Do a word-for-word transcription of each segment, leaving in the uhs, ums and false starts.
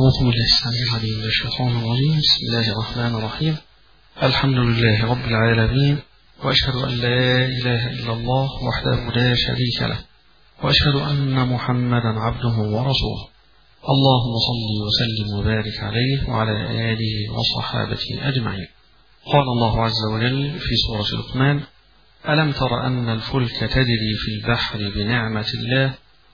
أعوذ بالله السميع العليم من الشيطان الرجيم. بسم الله الرحمن الرحيم. الحمد لله رب العالمين، وأشهد أن لا إله إلا الله وحده لا شريك له، وأشهد أن محمدا عبده ورسوله. اللهم صل وسلم وبارك عليه وعلى آله وصحابته أجمعين. قال الله عز وجل في سورة لقمان: ألم تر أن الفلك تجري في البحر بنعمة الله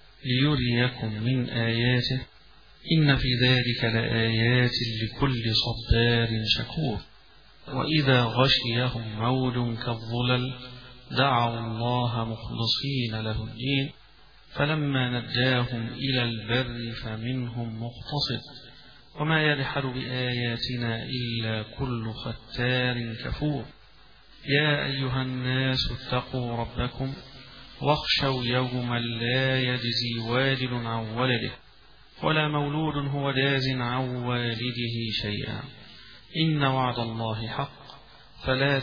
ليريكم من آياته إن في ذلك لآيات لكل صبار شكور. وإذا غشيهم موج كالظلل دعوا الله مخلصين له الدين فلما نجاهم إلى البر فمنهم مقتصد وما يجحد بآياتنا إلا كل ختار كفور. يا أيها الناس اتقوا ربكم واخشوا يوما لا يجزي والد عن ولده ولا مولود هو جاز عن والده شيئا إن وعد الله حق فلا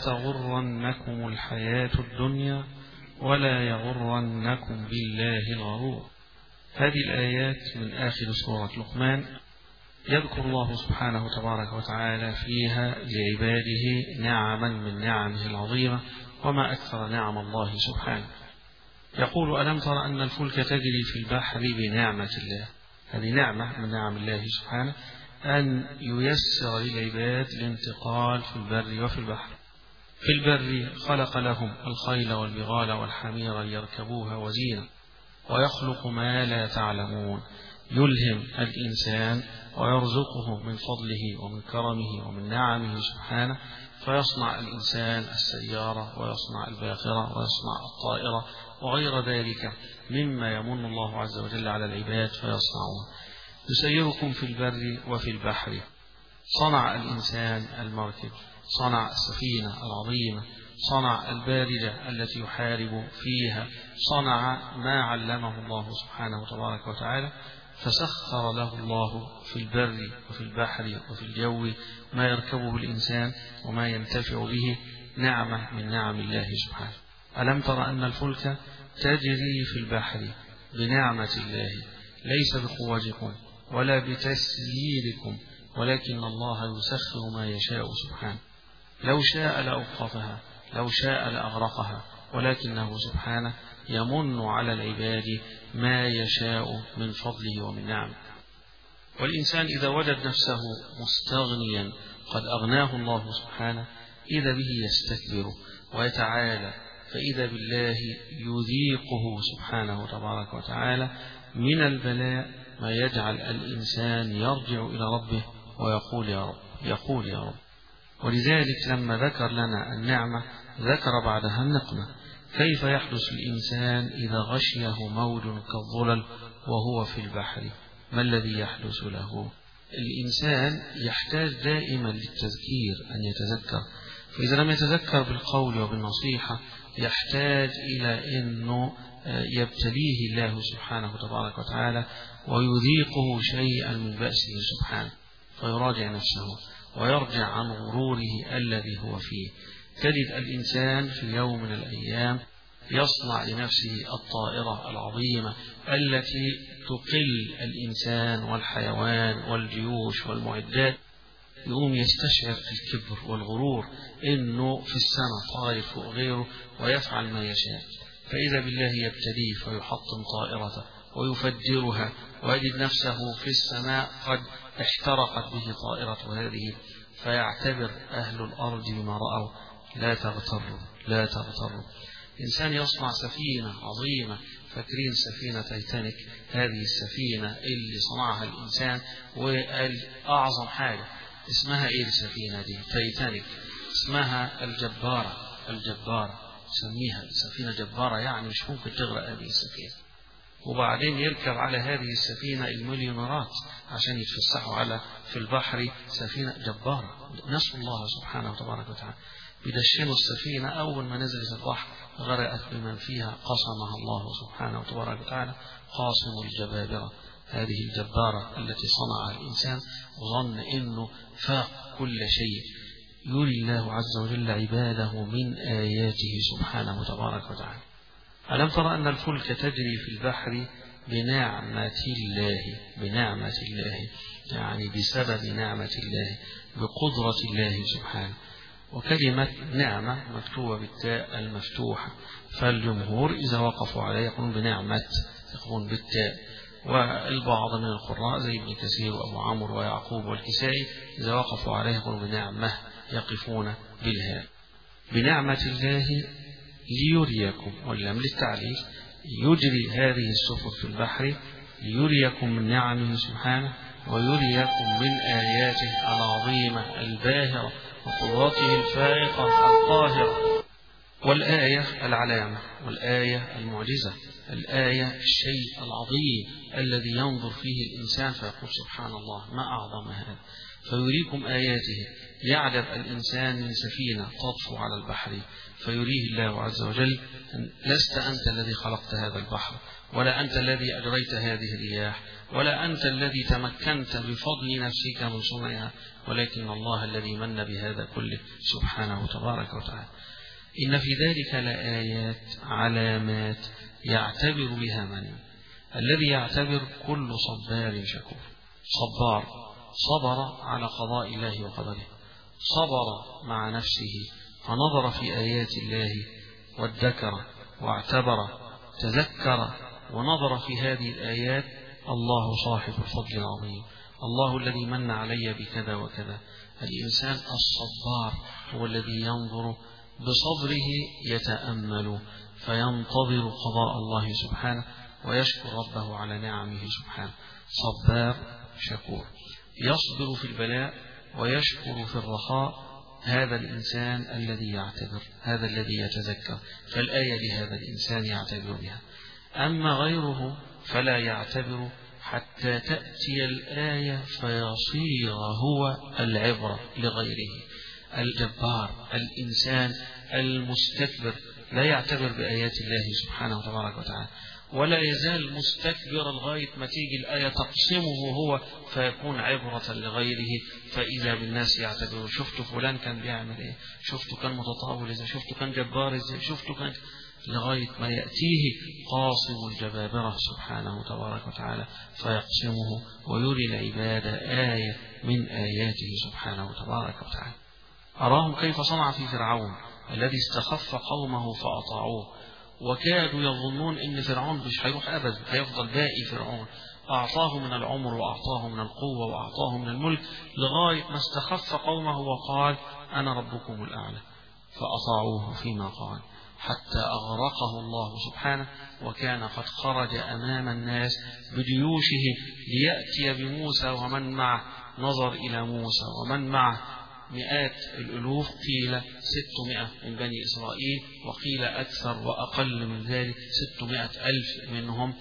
تغرنكم الحياة الدنيا ولا يغرنكم بالله الغرور. هذه الآيات من آخر سورة لقمان يذكر الله سبحانه تبارك وتعالى فيها لعباده نعما من نعمه العظيمة، وما أكثر نعم الله سبحانه. يقول: ألم تر أن الفلك تجري في البحر بنعمة الله. هذه نعمة من نعم الله سبحانه أن ييسر للعباد الانتقال في البر وفي البحر. في البر خلق لهم الخيل والبغال والحمير ليركبوها وزينة، ويخلق ما لا تعلمون، يلهم الإنسان ويرزقه من فضله ومن كرمه ومن نعمه سبحانه، فيصنع الإنسان السيارة ويصنع الباخرة ويصنع الطائرة وغير ذلك مما يمن الله عز وجل على العباد فيصنعون. يسيركم في البر وفي البحر. صنع الإنسان المركب، صنع السفينة العظيمة، صنع البارجة التي يحارب فيها، صنع ما علمه الله سبحانه تبارك وتعالى، فسخر له الله في البر وفي البحر وفي الجو ما يركبه الإنسان وما ينتفع به، نعمة من نعم الله سبحانه. ألم تر أن الفلك تجري في البحر بنعمة الله، ليس بقوتكم ولا بتسييركم، ولكن الله يسخر ما يشاء سبحانه. لو شاء لأوقفها، لو شاء لأغرقها، ولكنه سبحانه يمن على العباد ما يشاء من فضله ومن نعمه. والإنسان إذا وجد نفسه مستغنيا قد أغناه الله سبحانه إذا به يستكبر ويتعالى، فإذا بالله يذيقه سبحانه تبارك وتعالى من البلاء ما يجعل الإنسان يرجع إلى ربه ويقول يا رب، يقول يا رب. ولذلك لما ذكر لنا النعمة ذكر بعدها النقمة. كيف يحدث الإنسان إذا غشيه موج كالظلل وهو في البحر؟ ما الذي يحدث له؟ الإنسان يحتاج دائما للتذكير، أن يتذكر، فإذا لم يتذكر بالقول وبالنصيحة يحتاج إلى أنه يبتليه الله سبحانه تبارك وتعالى ويذيقه شيئا من بأسه سبحانه، فيراجع نفسه ويرجع عن غروره الذي هو فيه. تجد الإنسان في يوم من الأيام يصنع لنفسه الطائرة العظيمة التي تقل الإنسان والحيوان والجيوش والمعدات، يقوم يستشعر الكبر والغرور إنه في السماء طائر فوق غيره ويفعل ما يشاء، فإذا بالله يبتليه فيحطم طائرته ويفجرها ويجد نفسه في السماء قد احترقت به طائرة هذه، فيعتبر أهل الأرض بما رأوا. لا تغتروا، لا تغتروا. إنسان يصنع سفينة عظيمة، فاكرين سفينة تايتانيك؟ هذه السفينة اللي صنعها الإنسان، والأعظم حاجة اسمها إيه السفينة دي؟ تايتانيك. اسمها الجبارة، الجبارة سميها سفينة جبارة، يعني مش ممكن تغرق هذه السفينة. وبعدين يركب على هذه السفينة المليونيرات عشان يتفسحوا على في البحر، سفينة جبارة. نسأل الله سبحانه تبارك وتعالى بدشنوا السفينة، أول ما نزلت البحر غرقت بمن فيها، قسمها الله سبحانه وتبارك وتعالى قاسم الجبابرة. هذه الجبارة التي صنعها الإنسان وظن إنه فاق كل شيء. يري الله عز وجل عباده من آياته سبحانه تبارك وتعالى. ألم تر أن الفلك تجري في البحر بنعمة الله، بنعمة الله يعني بسبب نعمة الله، بقدرة الله سبحانه. وكلمة نعمة مكتوبة بالتاء المفتوحة، فالجمهور إذا وقفوا عليه يقولون بنعمة، يقولون بالتاء. والبعض من القراء زي ابن كثير وأبو عمرو ويعقوب والكسائي إذا وقفوا عليه يقولون بنعمة، يقفون بالهاء. بنعمة الله ليريكم، واللام للتعليل، يجري هذه السفن في البحر ليريكم من نعمه سبحانه، ويريكم من آياته العظيمة الباهرة وقدرته الفائقة القاهرة. والآية العلامة، والآية المعجزة، الآية الشيء العظيم الذي ينظر فيه الإنسان فيقول سبحان الله ما أعظم هذا، فيريكم آياته. يعجب الإنسان من سفينة تطفو على البحر فيريه الله عز وجل لست أنت الذي خلقت هذا البحر، ولا أنت الذي أجريت هذه الرياح، ولا أنت الذي تمكنت بفضل نفسك من صنعها، ولكن الله الذي من بهذا كله سبحانه تبارك وتعالى. إن في ذلك لآيات علامات يعتبر بها من الذي يعتبر كل صبار شكور. صبار صبر على قضاء الله وقدره، صبر مع نفسه فنظر في آيات الله وادكر واعتبر، تذكر ونظر في هذه الآيات. الله صاحب الفضل العظيم، الله الذي من علي بكذا وكذا. الإنسان الصبار هو الذي ينظر بصبره، يتأمل فينتظر قضاء الله سبحانه ويشكر ربه على نعمه سبحانه. صبار شكور، يصبر في البلاء ويشكر في الرخاء. هذا الإنسان الذي يعتبر، هذا الذي يتذكر، فالآية لهذا الإنسان يعتبر بها. أما غيره فلا يعتبر حتى تأتي الآية فيصير هو العبرة لغيره. الجبار الإنسان المستكبر لا يعتبر بآيات الله سبحانه وتبارك وتعالى، ولا يزال مستكبر لغاية ما تيجي الآية تقسمه هو فيكون عبرة لغيره. فإذا بالناس يعتبروا شفتوا فلان كان بيعمل إيه، شفتوا كان متطاول إزاي، شفتوا كان جبار إزاي، شفتوا كان، لغاية ما يأتيه قاصم الجبابرة سبحانه تبارك وتعالى فيقسمه ويري العباد آية من آياته سبحانه تبارك وتعالى. أراهم كيف صنع في فرعون الذي استخف قومه فأطاعوه، وكادوا يظنون إن فرعون مش هيروح أبدا، هيفضل باقي فرعون. أعطاه من العمر وأعطاه من القوة وأعطاه من الملك لغاية ما استخف قومه وقال أنا ربكم الأعلى، فأطاعوه فيما قال حتى أغرقه الله سبحانه. وكان قد خرج أمام الناس بجيوشه ليأتي بموسى ومن معه. نظر إلى موسى ومن معه مئات الألوف، قيل ستمائة من بني إسرائيل، وقيل أكثر وأقل من ذلك ستمائة ألف منهم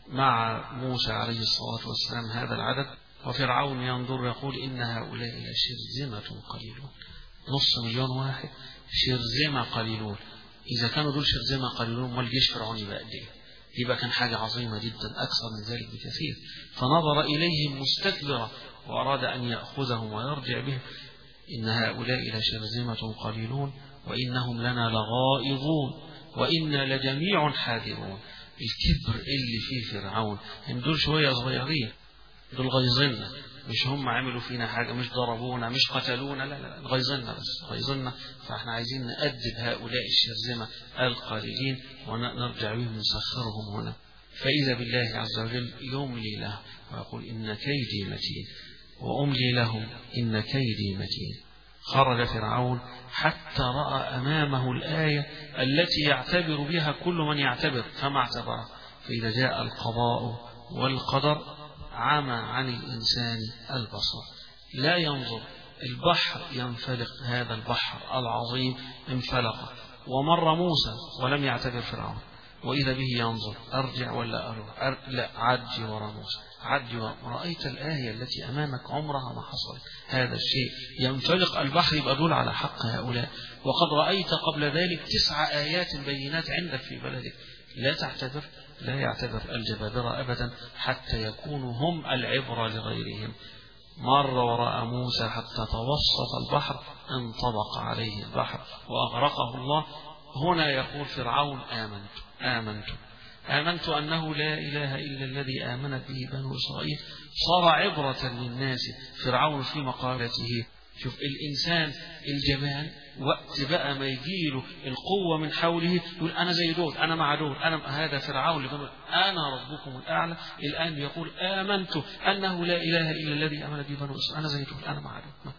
مع موسى عليه الصلاة والسلام، هذا العدد. وفرعون ينظر يقول إن هؤلاء لشرذمة قليلون، نص مليون واحد شرذمة قليلون. إذا كانوا دول شرذمة قليلون ما الجيش فرعوني بقى قد إيه؟ يبقى كان حاجة عظيمة جدا أكثر من ذلك بكثير. فنظر إليهم مستكبرا وأراد أن يأخذهم ويرجع بهم. إن هؤلاء لشرذمة قليلون وإنهم لنا لغائظون وإنا لجميع حاذرون. الكبر اللي فيه فرعون إن دول شوية صغيرين، دول غيظنا، مش هم عملوا فينا حاجة، مش ضربونا، مش قتلونا، لا لا لا، غيظنا بس، غيظنا. فاحنا عايزين نأدب هؤلاء الشرذمة القليلين ونرجع بهم نسخرهم هنا. فإذا بالله عز وجل يملي له ويقول إن كيدي متين وأملي لهم إن كيدي متين. خرج فرعون حتى رأى أمامه الآية التي يعتبر بها كل من يعتبر فما اعتبر. فإذا جاء القضاء والقدر عمى عن الإنسان البصر، لا ينظر. البحر ينفلق، هذا البحر العظيم انفلق، ومر موسى ولم يعتبر فرعون، وإذا به ينظر أرجع ولا أروح، أر... لا عدي ورا موسى، عدي ورا. رأيت الآية التي أمامك عمرها ما حصلت. هذا الشيء ينفلق البحر، يبقى دول على حق هؤلاء. وقد رأيت قبل ذلك تسع آيات بينات عندك في بلدك، لا تعتبر، لا يعتبر الجبابرة أبدا حتى يكونوا هم العبرة لغيرهم. مر وراء موسى حتى توسط البحر، انطبق عليه البحر وأغرقه الله. هنا يقول فرعون آمنت آمنت آمنت أنه لا إله إلا الذي آمنت به بنو إسرائيل، صار عبرة للناس. فرعون في مقالته، شوف الإنسان الجبان وقت بقى ما يجيله القوة من حوله يقول أنا زي دول، أنا مع دول، أنا هذا فرعون اللي أنا ربكم الأعلى. الآن يقول آمنت أنه لا إله إلا الذي آمنت به بنو إسرائيل، أنا زي دول، أنا مع دول.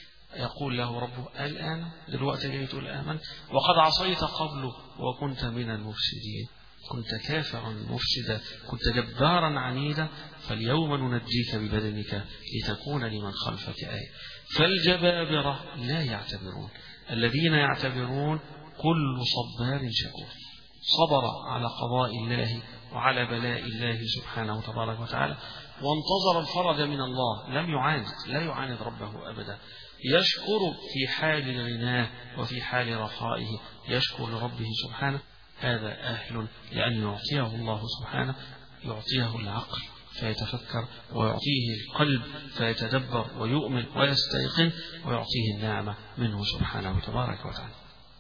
يقول له ربه الآن دلوقتي جاي تقول آمنت وقد عصيت قبله وكنت من المفسدين، كنت كافرا مفسدا، كنت جبارا عنيدا، فاليوم ننجيك ببدنك لتكون لمن خلفك آية. فالجبابرة لا يعتبرون، الذين يعتبرون كل صبار شكور، صبر على قضاء الله وعلى بلاء الله سبحانه وتبارك وتعالى، وانتظر الفرج من الله، لم يعاند، لا يعاند ربه أبدا، يشكر في حال غناه وفي حال رخائه، يشكر لربه سبحانه. هذا أهل لأن يعطيه الله سبحانه، يعطيه العقل فيتفكر، ويعطيه القلب فيتدبر ويؤمن ويستيقن، ويعطيه النعمة منه سبحانه وتبارك وتعالى.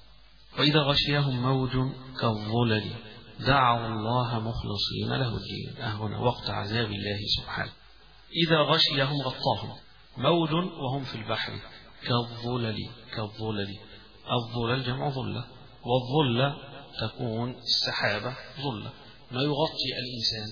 وإذا غشيهم موج كالظلل دعوا الله مخلصين له الدين، أهون وقت عذاب الله سبحانه. إذا غشيهم غطاهم موج وهم في البحر كالظلل، كالظلل الظلل جمع ظلة، والظلة تكون السحابة ظلة ما يغطي الإنسان،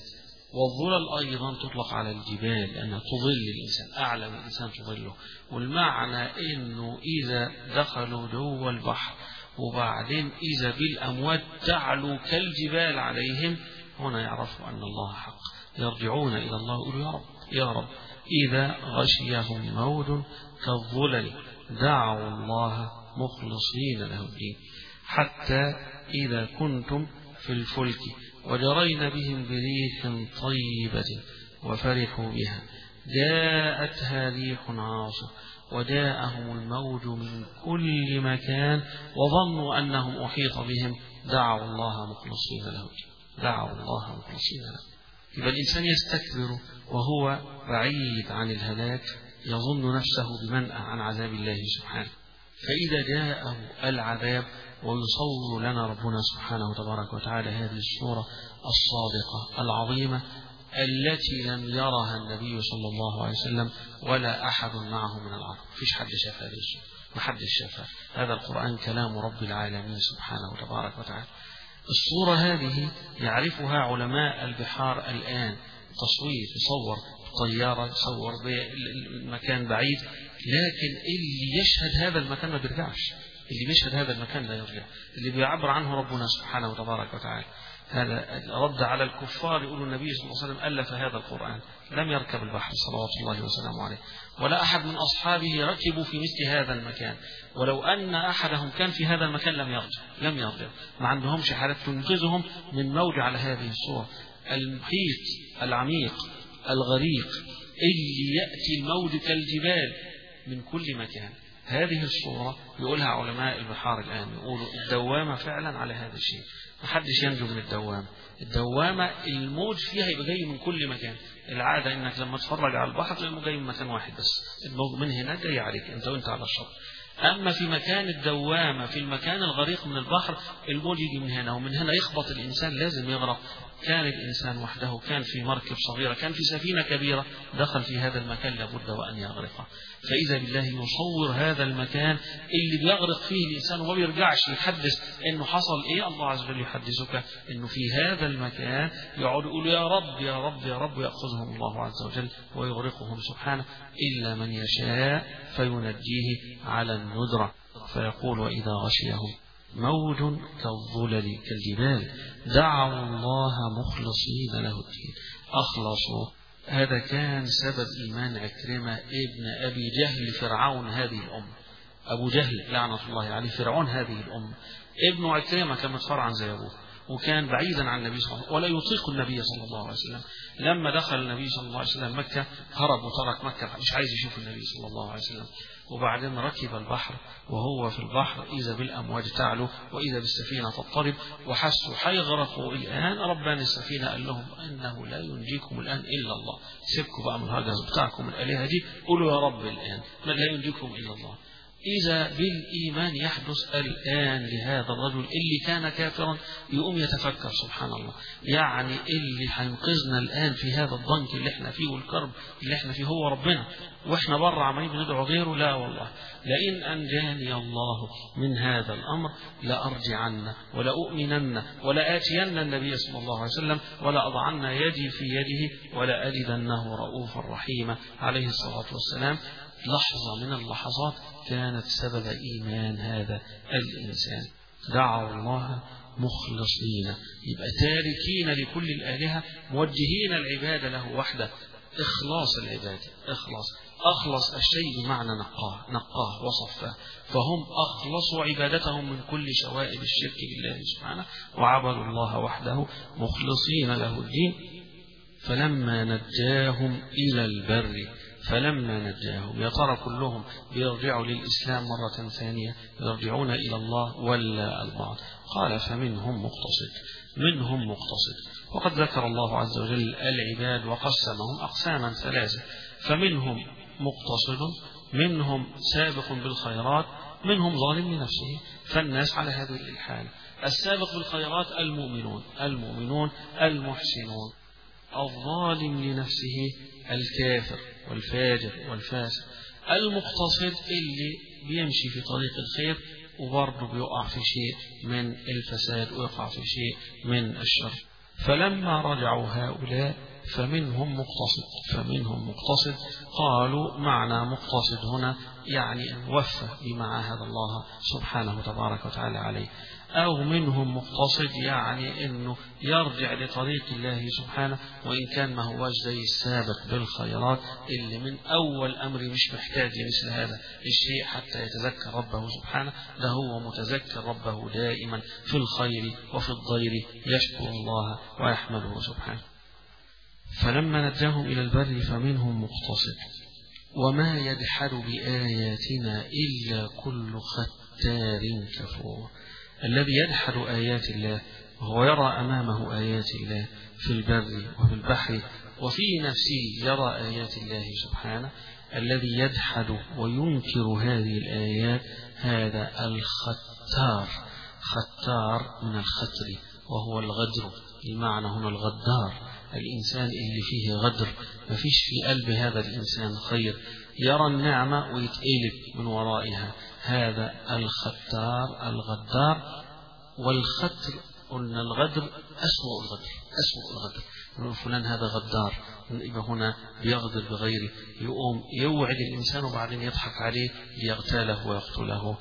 والظلل أيضا تطلق على الجبال لأنها تظل الإنسان، أعلى من الإنسان تظله. والمعنى إنه إذا دخلوا جوه البحر وبعدين إذا بالأمواج تعلو كالجبال عليهم، هنا يعرفوا أن الله حق، يرجعون إلى الله يقولوا يا رب يا رب. إذا غشيهم موج كالظلل دعوا الله مخلصين له الدين، حتى إذا كنتم في الفلك وجرين بهم بريح طيبة وفرحوا بها جاءتها ريح عاصف وجاءهم الموج من كل مكان وظنوا أنهم أحيط بهم دعوا الله مخلصين له الدين، دعوا الله مخلصين له. يبقى الإنسان يستكبر وهو بعيد عن الهلاك، يظن نفسه بمنأى عن عذاب الله سبحانه، فإذا جاءه العذاب ويصور لنا ربنا سبحانه وتبارك وتعالى هذه الصورة الصادقة العظيمة التي لم يرها النبي صلى الله عليه وسلم ولا أحد معه من العرب، فيش حد شاف هذه الصورة، ما حد شافها. هذا القرآن كلام رب العالمين سبحانه وتبارك وتعالى. الصورة هذه يعرفها علماء البحار الآن، تصوير، يصور طيارة، يصور بمكان بعيد، لكن اللي يشهد هذا المكان ما بيرجعش، اللي بيشهد هذا المكان لا يرجع، اللي بيعبر عنه ربنا سبحانه وتبارك وتعالى. هذا رد على الكفار، يقول النبي صلى الله عليه وسلم ألف هذا القرآن، لم يركب البحر صلوات الله وسلامه عليه، ولا أحد من أصحابه ركبوا في مثل هذا المكان، ولو أن أحدهم كان في هذا المكان لم يرجع، لم يرجع، ما عندهمش حالات تنقذهم من موج على هذه الصورة. المحيط العميق الغريق اللي يأتي الموج كالجبال من كل مكان، هذه الصورة يقولها علماء البحار الآن، يقولوا الدوامة فعلا على هذا الشيء، ما حدش ينجو من الدوامة. الدوامة الموج فيها يبقى جاي من كل مكان، العادة انك لما تتفرج على البحر تلاقيه جاي من مكان واحد بس، الموج من هنا جاي عليك انت وانت على الشط. أما في مكان الدوامة في المكان الغريق من البحر الموج يجي من هنا، ومن هنا يخبط الإنسان لازم يغرق. كان الإنسان وحده، كان في مركب صغيرة، كان في سفينة كبيرة، دخل في هذا المكان لابد وأن يغرق. فإذا بالله يصور هذا المكان اللي بيغرق فيه الإنسان وما بيرجعش يحدث إنه حصل إيه، الله عز وجل يحدثك إنه في هذا المكان يقعد يقول يا رب يا رب يا رب، يأخذهم الله عز وجل ويغرقهم سبحانه، إلا من يشاء فينجيه على الندرة. فيقول وإذا غشيهم موج كالظلل كالجبال دعوا الله مخلصين له الدين، أخلصوا. هذا كان سبب إيمان عكرمة ابن أبي جهل فرعون هذه الأمة، أبو جهل لعنة الله عليه فرعون هذه الأمة، ابن عكرمة كان متفرع عن زي أبوه، وكان بعيدا عن النبي صلى الله عليه وسلم ولا يطيق النبي صلى الله عليه وسلم. لما دخل النبي صلى الله عليه وسلم مكة هرب وترك مكة، مش عايز يشوف النبي صلى الله عليه وسلم. وبعدين ركب البحر، وهو في البحر إذا بالأمواج تعلو وإذا بالسفينة تضطرب، وحسوا حيغرقوا الآن. ربان السفينة قال لهم إنه لا ينجيكم الآن إلا الله، سيبكوا بقى من الهجس بتاعكم الآلهة دي، قولوا يا رب الآن ما لا ينجيكم إلا الله. إذا بالإيمان يحدث الآن لهذا الرجل اللي كان كافرا، يقوم يتفكر سبحان الله، يعني اللي هينقذنا الآن في هذا الضنك اللي احنا فيه والكرب اللي احنا فيه هو ربنا، واحنا بره عمالين بندعو غيره. لا والله، لئن أنجاني الله من هذا الأمر لأرجعن ولا أؤمنن ولا آتين النبي صلى الله عليه وسلم ولا أضعن يدي في يده ولا أجدنه رؤوفا رحيما عليه الصلاة والسلام. لحظة من اللحظات كانت سبب إيمان هذا الإنسان. دعوا الله مخلصين، يبقى تاركين لكل الآلهة، موجهين العبادة له وحده. إخلاص العبادة، إخلاص أخلص الشيء بمعنى نقاه نقاه وصفه، فهم أخلصوا عبادتهم من كل شوائب الشرك بالله سبحانه وعبدوا الله وحده مخلصين له الدين. فلما نجاهم إلى البر فلما نجاهم، يا ترى كلهم بيرجعوا للإسلام مرة ثانية، يرجعون إلى الله ولا البعض؟ قال فمنهم مقتصد، منهم مقتصد. وقد ذكر الله عز وجل العباد وقسمهم أقساما ثلاثة، فمنهم مقتصد، منهم سابق بالخيرات، منهم ظالم لنفسه. فالناس على هذه الحال. السابق بالخيرات المؤمنون المؤمنون المحسنون، الظالم لنفسه الكافر والفاجر والفاسق، المقتصد اللي بيمشي في طريق الخير وبرضه بيقع في شيء من الفساد ويقع في شيء من الشر. فلما رجعوا هؤلاء فمنهم مقتصد فمنهم مقتصد قالوا معنى مقتصد هنا يعني أن وفى بما عاهد الله سبحانه وتبارك وتعالى عليه، أو منهم مقتصد يعني أنه يرجع لطريق الله سبحانه، وإن كان ما هوش زي السابق بالخيرات اللي من أول أمر مش محتاج لمثل هذا الشيء حتى يتذكر ربه سبحانه، ده هو متذكر ربه دائما في الخير وفي الضير، يشكر الله ويحمده سبحانه. فلما نجاهم إلى البر فمنهم مقتصد وما يجحد بآياتنا إلا كل ختار كفور. الذي يجحد آيات الله وهو يرى أمامه آيات الله في البر وفي البحر وفي نفسه يرى آيات الله سبحانه، الذي يجحد وينكر هذه الآيات هذا الختار. ختار من الختر وهو الغدر، المعنى هنا الغدار، الإنسان اللي فيه غدر، ما فيش في قلب هذا الإنسان خير، يرى النعمة ويتقلب من ورائها، هذا الختار الغدار. والختر قلنا الغدر أسوأ الغدر أسوأ الغدر نقول فلان هذا غدار، يبقى هنا بيغدر بغيره، يقوم يوعد الإنسان وبعدين يضحك عليه ليغتاله ويقتله.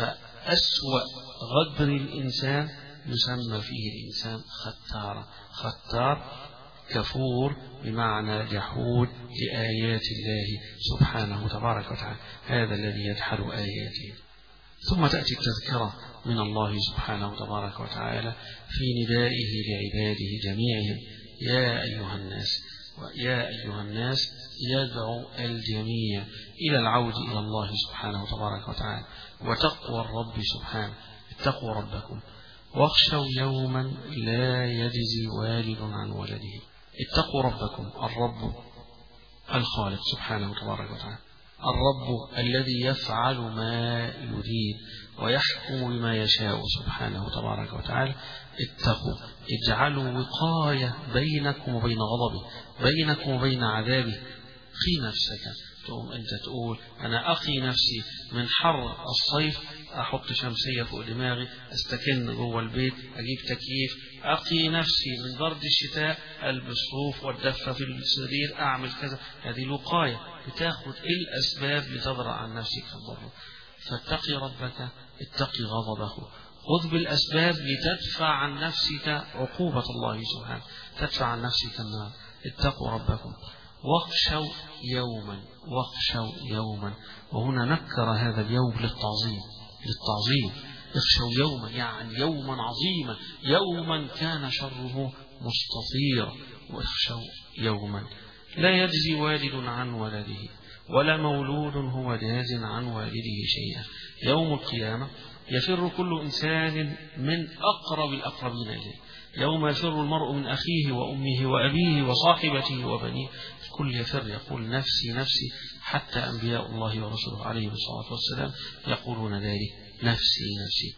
فأسوأ غدر الإنسان يسمى فيه الإنسان ختار. ختار كفور بمعنى جحود لآيات الله سبحانه تبارك وتعالى، هذا الذي يجحد آياته. ثم تأتي التذكرة من الله سبحانه تبارك وتعالى في ندائه لعباده جميعهم، يا أيها الناس. ويا أيها الناس يدعو الجميع إلى العود إلى الله سبحانه تبارك وتعالى وتقوى الرب سبحانه. اتقوا ربكم واخشوا يوما لا يجزي والد عن ولده. اتقوا ربكم، الرب الخالق سبحانه تبارك وتعالى، الرب الذي يفعل ما يريد ويحكم بما يشاء سبحانه تبارك وتعالى. اتقوا، اجعلوا وقاية بينكم وبين غضبه، بينكم وبين عذابه. قي نفسك، تقوم أنت تقول أنا أقي نفسي من حر الصيف، أحط شمسية فوق دماغي، أستكن جوه البيت، أجيب تكييف. أقي نفسي من برد الشتاء، ألبس صوف والدفة في السرير، أعمل كذا. هذه الوقاية، بتاخد الأسباب لتضرع عن نفسك في الضر. فاتقي ربك، اتقي غضبه، خذ بالأسباب لتدفع عن نفسك عقوبة الله سبحانه، تدفع عن نفسك النار. اتقوا ربكم واخشوا يوما، واخشوا يوما، وهنا نكر هذا اليوم للتعظيم، للتعظيم. اخشوا يوما يعني يوما عظيما، يوما كان شره مستطيرا. واخشوا يوما لا يجزي والد عن ولده ولا مولود هو جاز عن والده شيئا. يوم القيامة يفر كل إنسان من أقرب الأقربين إليه، يوم يفر المرء من أخيه وأمه وأبيه وصاحبته وبنيه، الكل يفر يقول نفسي نفسي، حتى أنبياء الله ورسوله عليه الصلاة والسلام يقولون ذلك: نفسي نفسي.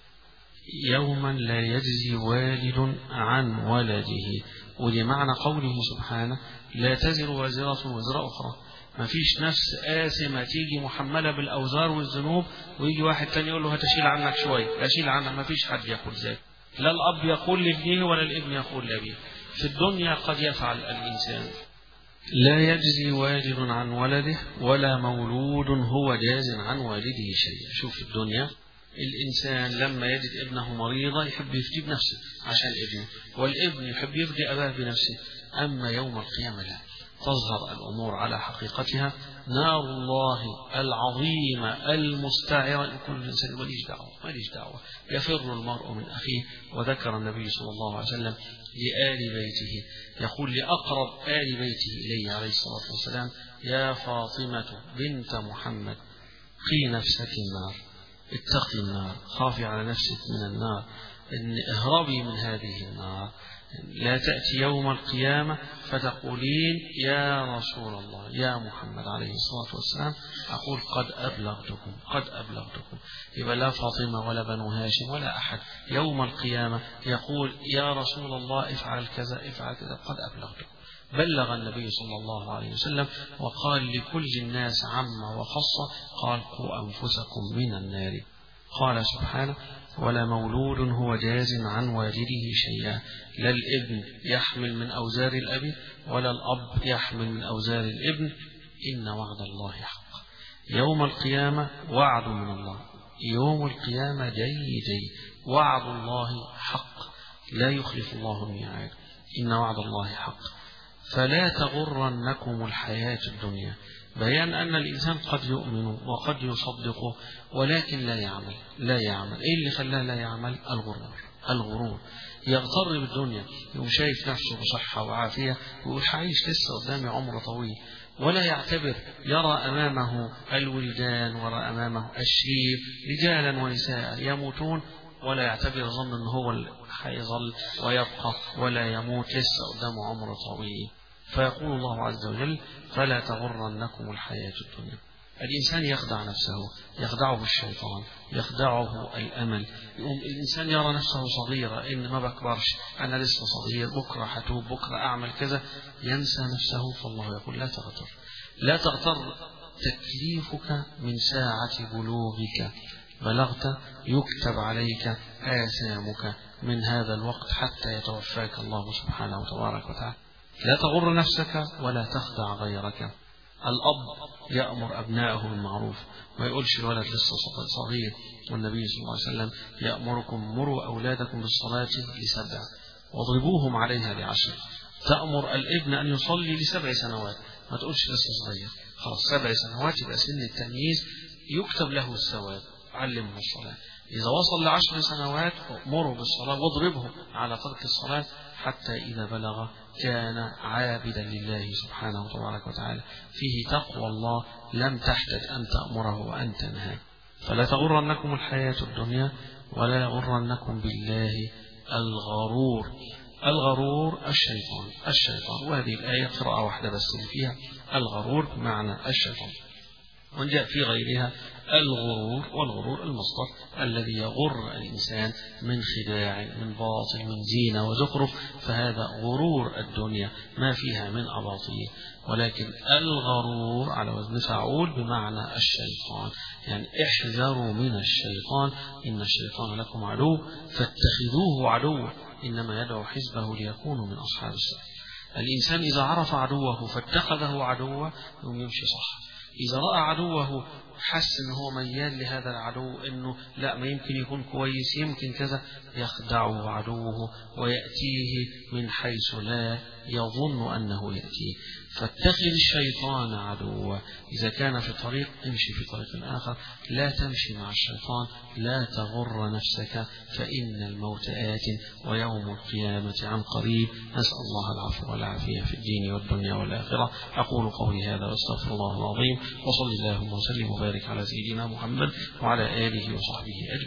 يوما لا يجزي والد عن ولده، ودي معنى قوله سبحانه: لا تزر وازرة وزر أخرى. ما فيش نفس آثمة تيجي محملة بالأوزار والذنوب ويجي واحد تاني يقول له هتشيل عنك شوية، هشيل عنك. ما فيش حد يقول ذلك، لا الأب يقول لابنه ولا الابن يقول لأبيه. في الدنيا قد يفعل الإنسان. لا يجزي والد عن ولده ولا مولود هو جاز عن والده شيئا. شوف في الدنيا الإنسان لما يجد ابنه مريضا يحب يفدي بنفسه عشان ابنه، والابن يحب يفدي أباه بنفسه. أما يوم القيامة لا، تظهر الأمور على حقيقتها. نار الله العظيمة المستعرة، كل إنسان ماليش دعوة ماليش دعوة يفر المرء من أخيه. وذكر النبي صلى الله عليه وسلم لآل بيته، يقول لأقرب آل بيته إليه عليه الصلاة والسلام: يا فاطمة بنت محمد قي نفسك النار، اتقي النار، خافي على نفسك من النار، إن اهربي من هذه النار. لا تأتي يوم القيامة فتقولين: يا رسول الله يا محمد عليه الصلاة والسلام أقول قد أبلغتكم قد أبلغتكم. يبقى لا فاطمة ولا بنو هاشم ولا أحد يوم القيامة يقول: يا رسول الله افعل كذا افعل كذا، قد أبلغتكم. بلغ النبي صلى الله عليه وسلم وقال لكل الناس عامة وخاصة، قال: قوا أنفسكم من النار. قال سبحانه: ولا مولود هو جاز عن والده شيئا. لا الابن يحمل من أوزار الأب ولا الأب يحمل من أوزار الابن. إن وعد الله حق. يوم القيامة وعد من الله، يوم القيامة جاي جاي، وعد الله حق، لا يخلف الله الميعاد. إن وعد الله حق. فلا تغرنكم الحياة الدنيا. بيان أن الإنسان قد يؤمن وقد يصدق ولكن لا يعمل لا يعمل إيه اللي خلاه لا يعمل؟ الغرور الغرور يغتر بالدنيا، يقوم شايف نفسه بصحة وعافية ويقول حعيش لسه قدامي عمر طويل، ولا يعتبر، يرى أمامه الولدان ورى أمامه الشيب رجالا ونساء يموتون، ولا يعتبر ظن أنه هو اللي حيظل ويبقى ولا يموت، لسه قدامه عمر طويل. فيقول الله عز وجل: فلا تغرنكم الحياة الدنيا. الإنسان يخدع نفسه، يخدعه الشيطان، يخدعه الأمل. يقوم الإنسان يرى نفسه صغيرة، إن ما بكبرش، أنا لسه صغير، بكرة حتوب، بكرة أعمل كذا، ينسى نفسه. فالله يقول: لا تغتر لا تغتر تكليفك من ساعة بلوغك، بلغت يكتب عليك آثامك من هذا الوقت حتى يتوفاك الله سبحانه وتبارك وتعالى. لا تغر نفسك ولا تخدع غيرك. الأب يأمر أبنائه بالمعروف، ما يقولش الولد لسه صغير. والنبي صلى الله عليه وسلم يأمركم: مروا أولادكم بالصلاة لسبع واضربوهم عليها لعشر. تأمر الابن أن يصلي لسبع سنوات، ما تقولش لسه صغير، خلاص سبع سنوات يبقى سن التمييز، يكتب له الثواب، علمه الصلاة. إذا وصل لعشر سنوات أمره بالصلاة واضربه على ترك الصلاة، حتى إذا بلغ كان عابدا لله سبحانه وتبارك وتعالى، فيه تقوى الله لم تحتج أن تأمره وأن تنهاه. فلا تغرنكم الحياة الدنيا ولا يغرنكم بالله الغرور. الغرور الشيطان الشيطان وهذه الآية قراءة واحدة بس اللي فيها الغرور بمعنى الشيطان، وجاء في غيرها الغرور، والغرور المصدر الذي يغر الإنسان من خداع من باطل من زينة وزخرف، فهذا غرور الدنيا ما فيها من أباطيل. ولكن الغرور على وزن فعول بمعنى الشيطان، يعني احذروا من الشيطان، إن الشيطان لكم عدو فاتخذوه عدوا، إنما يدعو حزبه ليكونوا من أصحاب السعير. الإنسان إذا عرف عدوه فاتخذه عدوا يمشي صح. إذا رأى عدوه حس إن هو ميال لهذا العدو، إنه لا ما يمكن يكون كويس، يمكن كذا، يخدعه عدوه ويأتيه من حيث لا يظن أنه يأتيه. فاتخذ الشيطان عدوا. إذا كان في طريق امشي في طريق آخر، لا تمشي مع الشيطان، لا تغر نفسك، فإن الموت آت ويوم القيامة عن قريب. نسأل الله العفو والعافية في الدين والدنيا والآخرة. أقول قولي هذا واستغفر الله العظيم، وصلى الله وسلم وبارك على سيدنا محمد وعلى آله وصحبه أجمعين.